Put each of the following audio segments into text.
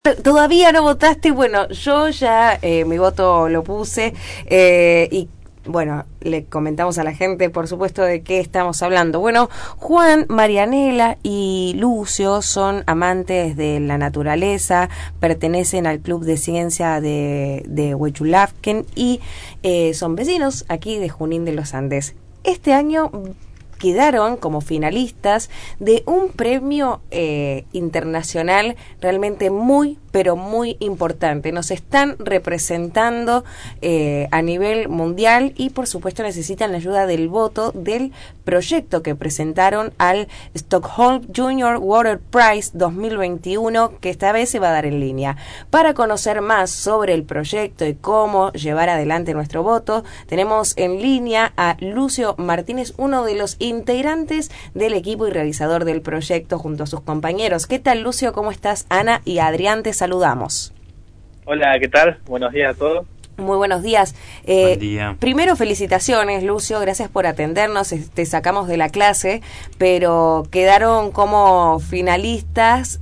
Todavía no votaste. Bueno, yo ya mi voto lo puse y bueno, le comentamos a la gente, por supuesto, de qué estamos hablando. Bueno, Juan, Marianela y Lucio son amantes de la naturaleza, pertenecen al Club de Ciencia de Huechulafken y son vecinos aquí de Junín de los Andes. Este año quedaron como finalistas de un premio internacional realmente muy, pero muy importante. Nos están representando a nivel mundial y por supuesto necesitan la ayuda del voto del proyecto que presentaron al Stockholm Junior Water Prize 2021, que esta vez se va a dar en línea. Para conocer más sobre el proyecto y cómo llevar adelante nuestro voto, tenemos en línea a Lucio Martínez, uno de los integrantes del equipo y realizador del proyecto junto a sus compañeros. ¿Qué tal, Lucio? ¿Cómo estás? Ana y Adrián, te saludamos. Hola, ¿qué tal? Buenos días a todos. Muy buenos días. Buen día. Primero, felicitaciones, Lucio, gracias por atendernos. Te sacamos de la clase, pero quedaron como finalistas.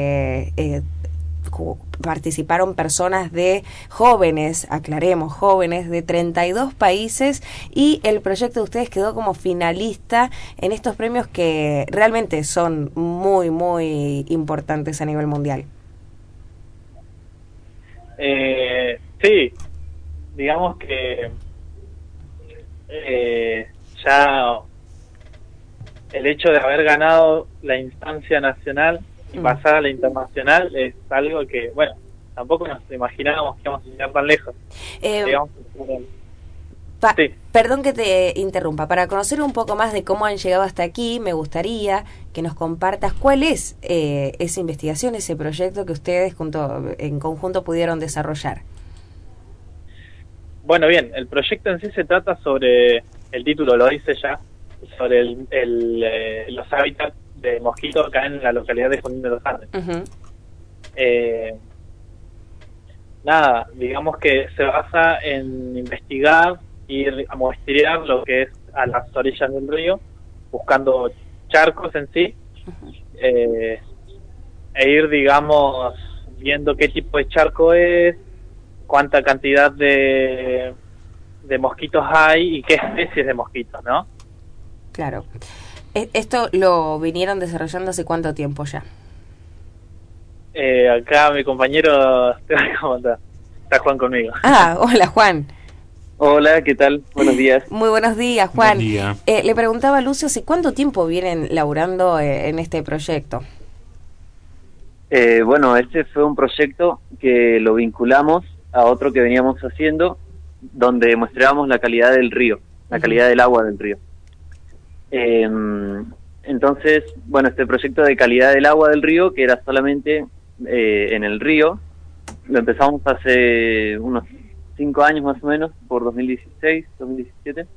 Participaron personas de jóvenes, aclaremos, jóvenes de 32 países y el proyecto de ustedes quedó como finalista en estos premios que realmente son muy, muy importantes a nivel mundial. Sí, digamos que ya el hecho de haber ganado la instancia nacional y pasar a la internacional es algo que, bueno, tampoco nos imaginábamos que íbamos a llegar tan lejos. Sí. Perdón que te interrumpa. Para conocer un poco más de cómo han llegado hasta aquí, me gustaría que nos compartas cuál es esa investigación, ese proyecto que ustedes en conjunto pudieron desarrollar. Bueno, bien, el proyecto en sí se trata sobre, el título lo dice ya, sobre los hábitats de mosquitos acá en la localidad de Junín de los Andes. Nada, digamos que se basa en investigar, ir a muestrear lo que es a las orillas del río, buscando charcos en sí, e ir, digamos, viendo qué tipo de charco es, cuánta cantidad de mosquitos hay y qué especies de mosquitos, ¿no? Claro. ¿Esto lo vinieron desarrollando hace cuánto tiempo ya? Acá mi compañero ¿cómo está? Está Juan conmigo. Ah, hola Juan. Hola, ¿qué tal? Buenos días. Muy buenos días, Juan. Buen día. Le preguntaba a Lucio, ¿hace cuánto tiempo vienen laburando en este proyecto? Bueno, este fue un proyecto que lo vinculamos a otro que veníamos haciendo, donde muestrábamos la calidad del río, la calidad del agua del río. Entonces, bueno, este proyecto de calidad del agua del río, que era solamente en el río, lo empezamos hace unos 5 años más o menos, por 2016, 2017.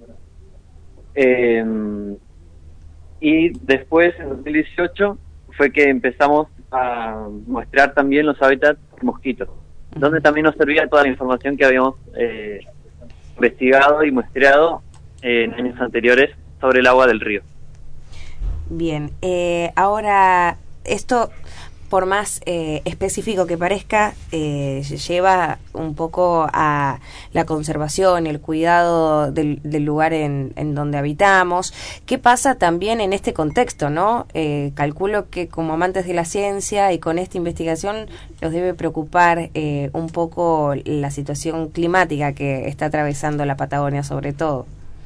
Y después, en 2018, fue que empezamos a muestrear también los hábitats mosquitos, donde también nos servía toda la información que habíamos investigado y muestreado en años anteriores sobre el agua del río. Bien, ahora esto, por más específico que parezca, lleva un poco a la conservación, el cuidado del lugar en donde habitamos. ¿Qué pasa también en este contexto, no? Calculo que como amantes de la ciencia y con esta investigación los debe preocupar un poco la situación climática que está atravesando la Patagonia sobre todo.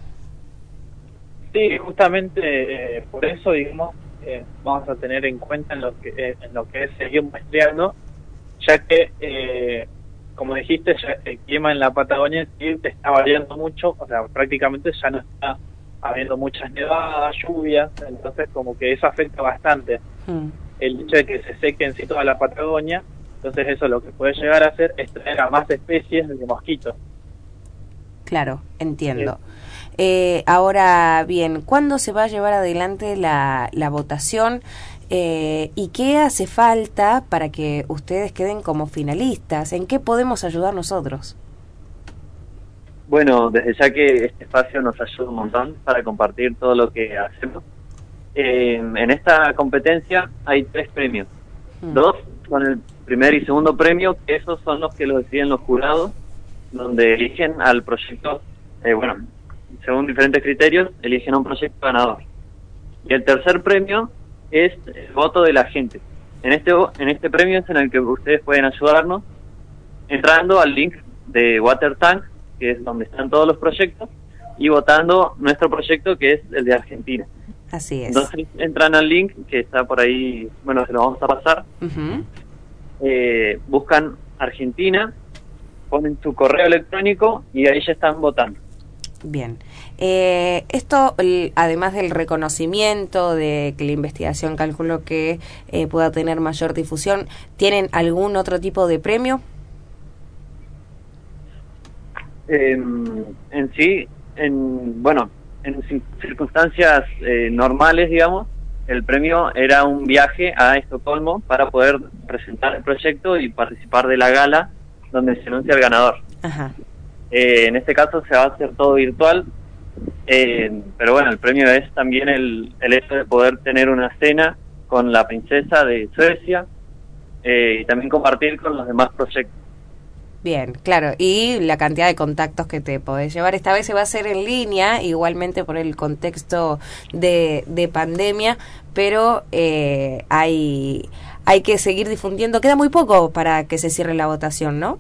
Sí, justamente por eso, digamos, vamos a tener en cuenta en lo que es seguir muestreando, ya que, como dijiste, ya el clima en la Patagonia sí está variando mucho, o sea, prácticamente ya no está habiendo muchas nevadas, lluvias, entonces como que eso afecta bastante el hecho de que se seque en sí toda la Patagonia. Entonces eso lo que puede llegar a hacer es traer a más especies de mosquitos. Claro, entiendo. Ahora bien, ¿cuándo se va a llevar adelante la votación y qué hace falta para que ustedes queden como finalistas? ¿En qué podemos ayudar nosotros? Bueno, desde ya que este espacio nos ayuda un montón para compartir todo lo que hacemos. En esta competencia hay 3 premios. 2 son primer y segundo premio, que esos son los que los deciden los jurados, donde eligen al proyecto, según diferentes criterios, eligen a un proyecto ganador. Y el tercer premio es el voto de la gente. En este premio es en el que ustedes pueden ayudarnos entrando al link de Water Tank, que es donde están todos los proyectos, y votando nuestro proyecto, que es el de Argentina. Así es. Entonces entran al link que está por ahí, se lo vamos a pasar. Uh-huh. Buscan Argentina, ponen su correo electrónico y ahí ya están votando. Bien. Esto, además del reconocimiento de que la investigación calculo que pueda tener mayor difusión, ¿tienen algún otro tipo de premio? En sí, en circunstancias normales, digamos, el premio era un viaje a Estocolmo para poder presentar el proyecto y participar de la gala donde se anuncia el ganador. Ajá. En este caso se va a hacer todo virtual, pero el premio es también el hecho de poder tener una cena con la princesa de Suecia y también compartir con los demás proyectos. Bien, claro, y la cantidad de contactos que te podés llevar. Esta vez se va a hacer en línea, igualmente por el contexto de pandemia, pero hay que seguir difundiendo. Queda muy poco para que se cierre la votación, ¿no?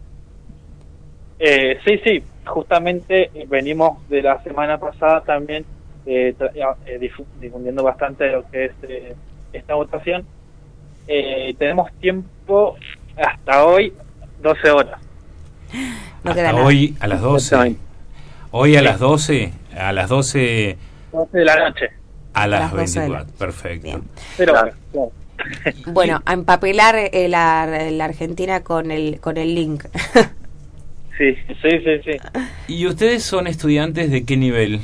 Sí, justamente venimos de la semana pasada también difundiendo bastante lo que es esta votación. Tenemos tiempo hasta hoy, 12 horas. No queda hasta nada. Hoy a las 12. Hoy a las 12, a las 12 de la noche. a las 12 de la 24. Perfecto. Bien. Pero Claro. Bueno, a empapelar la Argentina con el link. Sí. ¿Y ustedes son estudiantes de qué nivel?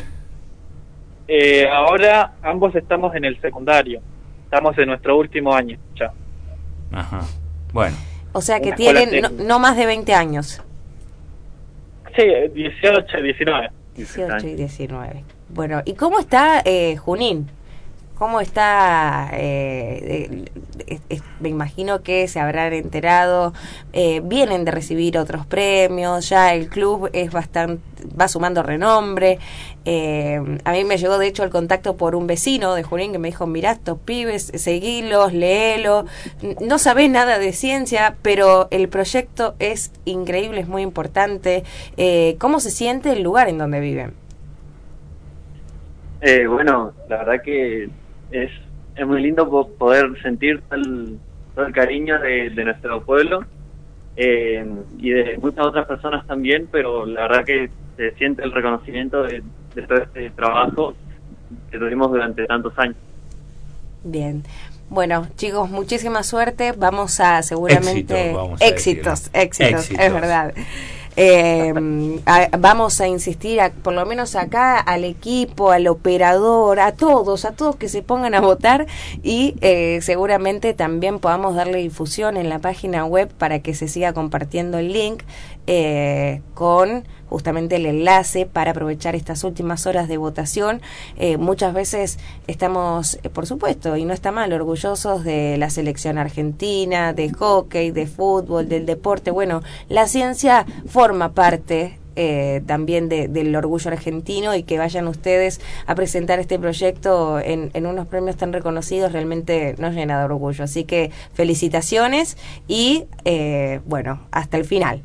Ahora ambos estamos en el secundario. Estamos en nuestro último año ya. Ajá. Bueno. O sea que Una escuela tienen técnica. no más de 20 años. Sí, 18, 19. 18 y 19. Bueno, ¿y cómo está Junín? ¿Cómo está? Me imagino que se habrán enterado, vienen de recibir otros premios, ya el club va sumando renombre. A mí me llegó de hecho el contacto por un vecino de Junín que me dijo, mirá estos pibes, seguilos, léelo, no sabés nada de ciencia, pero el proyecto es increíble, es muy importante. ¿Cómo se siente el lugar en donde viven? La verdad que es muy lindo poder sentir todo el cariño de nuestro pueblo y de muchas otras personas también, pero la verdad que se siente el reconocimiento de todo este trabajo que tuvimos durante tantos años. Bien. Bueno, chicos, muchísima suerte. Vamos a seguramente... Éxitos, Éxitos, es verdad. Vamos a insistir, por lo menos acá, al equipo, al operador, a todos que se pongan a votar y seguramente también podamos darle difusión en la página web para que se siga compartiendo el link con justamente el enlace para aprovechar estas últimas horas de votación. Muchas veces estamos, por supuesto, y no está mal, orgullosos de la selección argentina, de hockey, de fútbol, del deporte. Bueno, la ciencia forma parte también del orgullo argentino, y que vayan ustedes a presentar este proyecto en unos premios tan reconocidos realmente nos llena de orgullo. Así que felicitaciones y hasta el final.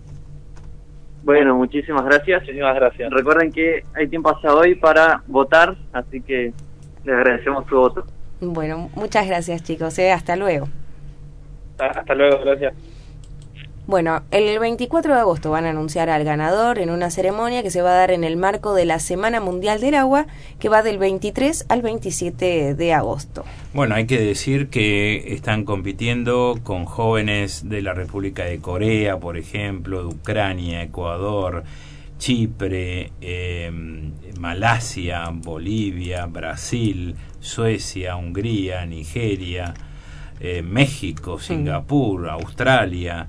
Bueno, muchísimas gracias. Muchísimas gracias. Recuerden que hay tiempo hasta hoy para votar, así que les agradecemos su voto. Bueno, muchas gracias, chicos. Hasta luego. Hasta luego, gracias. Bueno, el 24 de agosto van a anunciar al ganador en una ceremonia que se va a dar en el marco de la Semana Mundial del Agua, que va del 23 al 27 de agosto. Bueno, hay que decir que están compitiendo con jóvenes de la República de Corea, por ejemplo, de Ucrania, Ecuador, Chipre, Malasia, Bolivia, Brasil, Suecia, Hungría, Nigeria, México, Singapur, Australia,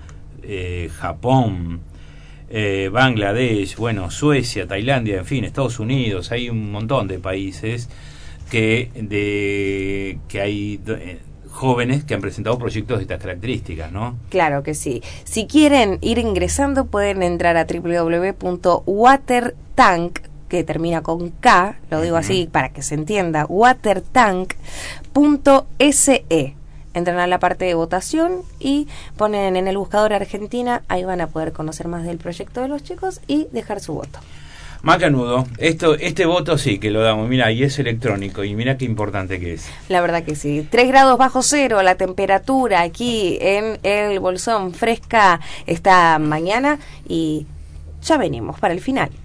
Japón, Bangladesh, Suecia, Tailandia, en fin, Estados Unidos. Hay un montón de países que hay jóvenes que han presentado proyectos de estas características, ¿no? Claro que sí. Si quieren ir ingresando, pueden entrar a www.watertank, que termina con K, lo digo así para que se entienda, watertank.se. Entran a la parte de votación y ponen en el buscador Argentina, ahí van a poder conocer más del proyecto de los chicos y dejar su voto. Macanudo, este voto sí que lo damos, mira, y es electrónico, y mira qué importante que es. La verdad que sí. 3 grados bajo cero la temperatura aquí en el Bolsón, fresca esta mañana, y ya venimos para el final.